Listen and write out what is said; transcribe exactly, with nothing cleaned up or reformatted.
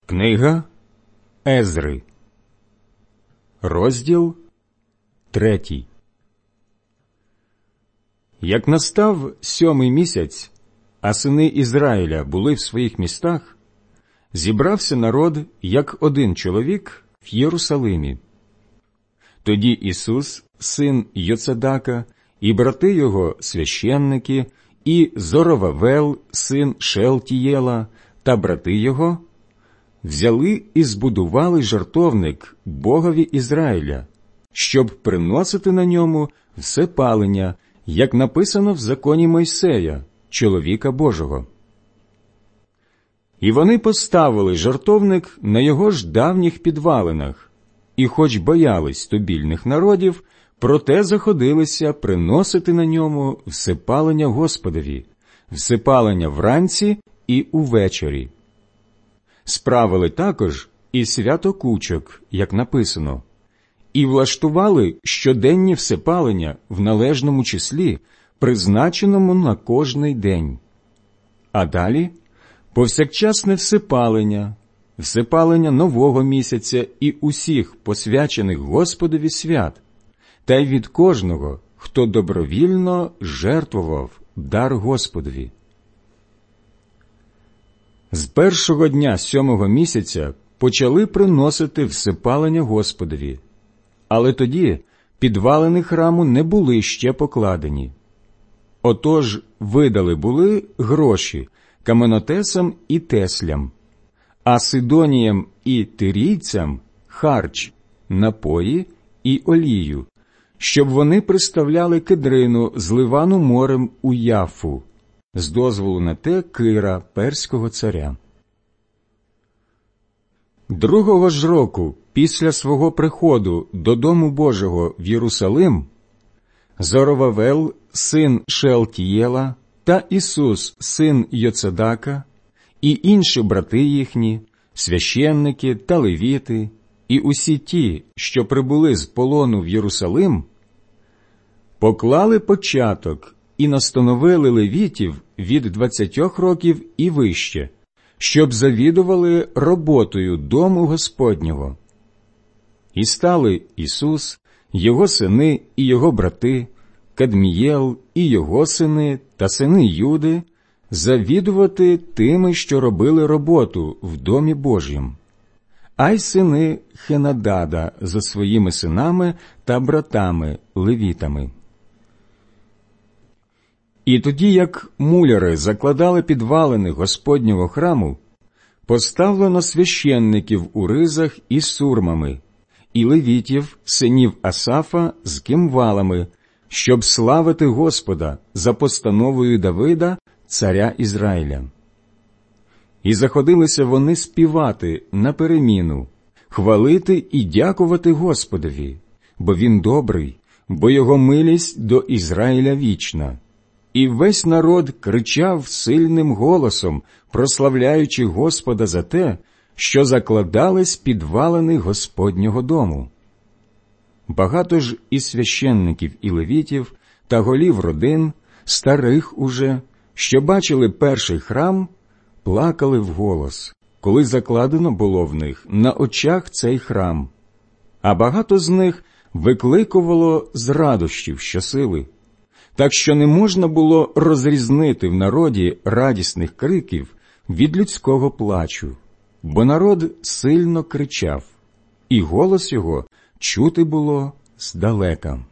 Книга Езри, розділ третій. Як настав сьомий місяць, а сини Ізраїля були в своїх містах, зібрався народ, як один чоловік, в Єрусалимі. Тоді Ісус, син Йоцадака, і брати його священники, і Зоровавел, син Шеалтієла, та брати його, взяли і збудували жертовник Богові Ізраїля, щоб приносити на ньому всепалення, як написано в законі Мойсея, чоловіка Божого. І вони поставили жертовник на його ж давніх підвалинах, і хоч боялись тубільних народів, проте заходилися приносити на ньому всепалення Господові, всепалення вранці і увечері. Справили також і свято кучок, як написано, і влаштували щоденні всепалення в належному числі, призначеному на кожний день. А далі повсякчасне всепалення, всепалення нового місяця і усіх посвячених Господові свят, та й від кожного, хто добровільно жертвував дар Господові. З першого дня сьомого місяця почали приносити всепалення Господові, але тоді підвалини храму не були ще покладені. Отож видали були гроші каменотесам і теслям, а сидоніям і тирійцям харч, напої і олію, щоб вони приставляли кедрину з Ливану морем у Яфу, з дозволу на те Кира, перського царя. Другого ж року, після свого приходу до Дому Божого в Єрусалим, Зоровавел, син Шеалтієла, та Ісус, син Йоцадака, і інші брати їхні, священники та левіти, і усі ті, що прибули з полону в Єрусалим, поклали початок і настановили левітів від двадцятьох років і вище, щоб завідували роботою дому Господнього. І стали Ісус, його сини і його брати, Кадмієл і його сини та сини Юди, завідувати тими, що робили роботу в Домі Божім, а й сини Хенадада за своїми синами та братами левітами. І тоді, як муляри закладали підвалини Господнього храму, поставлено священників у ризах із сурмами, і левітів, синів Асафа, з кимвалами, щоб славити Господа за постановою Давида, царя Ізраїля. І заходилися вони співати на переміну, хвалити і дякувати Господові, бо Він добрий, бо Його милість до Ізраїля вічна. І весь народ кричав сильним голосом, прославляючи Господа за те, що закладались підвалини Господнього дому. Багато ж і священників і левітів, та голів родин, старих уже, що бачили перший храм, плакали вголос, коли закладено було в них на очах цей храм. А багато з них викликувало з радощів щосили, так що не можна було розрізнити в народі радісних криків від людського плачу, бо народ сильно кричав, і голос його чути було здалека.